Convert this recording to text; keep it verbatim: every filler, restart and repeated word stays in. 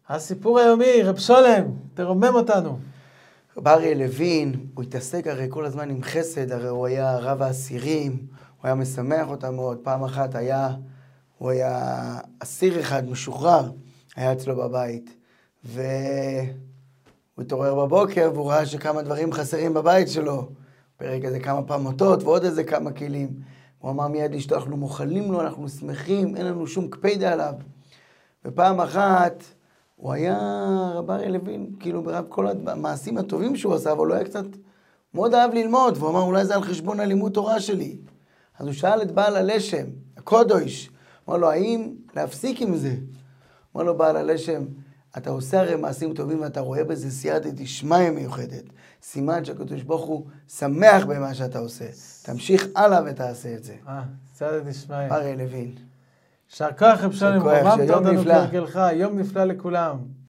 הסיפור היומי, רב שולם, תרומם אותנו. רב אריה לוין, הוא התעסק הרי כל הזמן עם חסד, הרי הוא היה רב האסירים, הוא היה משמח אותם מאוד. פעם אחת היה, הוא היה אסיר אחד משוחרר, היה אצלו בבית, והוא התעורר בבוקר והוא ראה שכמה דברים חסרים בבית שלו, פרק איזה כמה פעמותות ועוד איזה כמה כלים. הוא אמר מיד לאשתו, אנחנו מוכלים לו, אנחנו שמחים, אין לנו שום קפידה עליו. ופעם אחת, הוא היה רב אריה לוין, כאילו ברב כל המעשים הטובים שהוא עשה, אבל הוא היה קצת מאוד אהב ללמוד, והוא אמר, אולי זה על חשבון הלימוד תורה שלי. אז הוא שאל את בעל הלשם, הקודש, אמר לו, האם להפסיק עם זה? אמר לו, בעל הלשם, אתה עושה הרי מעשים טובים ואתה רואה בזה סייעתא דשמיא מיוחדת. סימן שהקדוש ברוך הוא שמח במה שאתה עושה. תמשיך הלאה ותעשה את זה. אה, סייעתא דשמיא. אריה לוין. יישר כוח רב שולם, רוממת אותנו נפלא. כהרגלך, יום נפלא לכולם.